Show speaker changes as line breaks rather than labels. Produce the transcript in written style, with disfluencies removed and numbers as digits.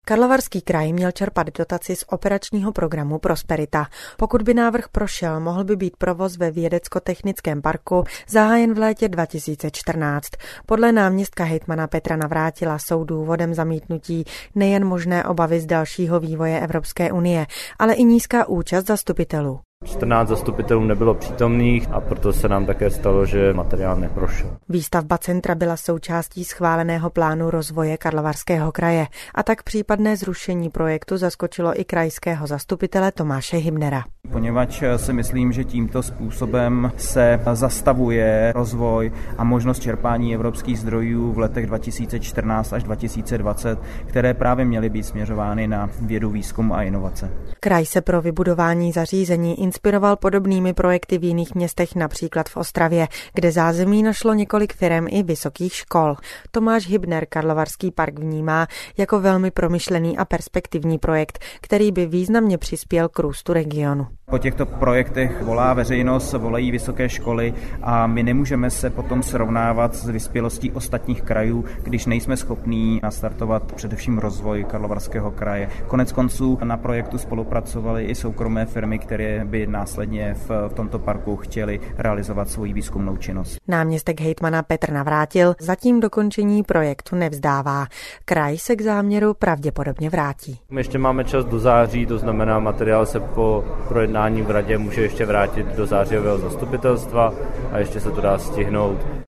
Karlovarský kraj měl čerpat dotaci z operačního programu Prosperita. Pokud by návrh prošel, mohl by být provoz ve vědecko-technickém parku zahájen v létě 2014. Podle náměstka hejtmana Petra Navrátila jsou důvodem zamítnutí nejen možné obavy z dalšího vývoje Evropské unie, ale i nízká účast zastupitelů.
14 zastupitelů nebylo přítomných a proto se nám také stalo, že materiál neprošel.
Výstavba centra byla součástí schváleného plánu rozvoje Karlovarského kraje a tak případné zrušení projektu zaskočilo i krajského zastupitele Tomáše Hybnera.
Poněvadž si myslím, že tímto způsobem se zastavuje rozvoj a možnost čerpání evropských zdrojů v letech 2014 až 2020, které právě měly být směřovány na vědu, výzkum a inovace.
Kraj se pro vybudování zařízení inspiroval podobnými projekty v jiných městech, například v Ostravě, kde zázemí našlo několik firem i vysokých škol. Tomáš Hybner Karlovarský park vnímá jako velmi promyšlený a perspektivní projekt, který by významně přispěl k růstu regionu.
Po těchto projektech volá veřejnost, volají vysoké školy a my nemůžeme se potom srovnávat s vyspělostí ostatních krajů, když nejsme schopní nastartovat především rozvoj Karlovarského kraje. Koneckonců na projektu spolupracovaly i soukromé firmy, které by následně v tomto parku chtěly realizovat svou výzkumnou činnost.
Náměstek hejtmana Petr Navrátil zatím dokončení projektu nevzdává. Kraj se k záměru pravděpodobně vrátí.
Ještě máme čas do září, to znamená, materiál se po projednání v radě může ještě vrátit do zářijového zastupitelstva a ještě se to dá stihnout.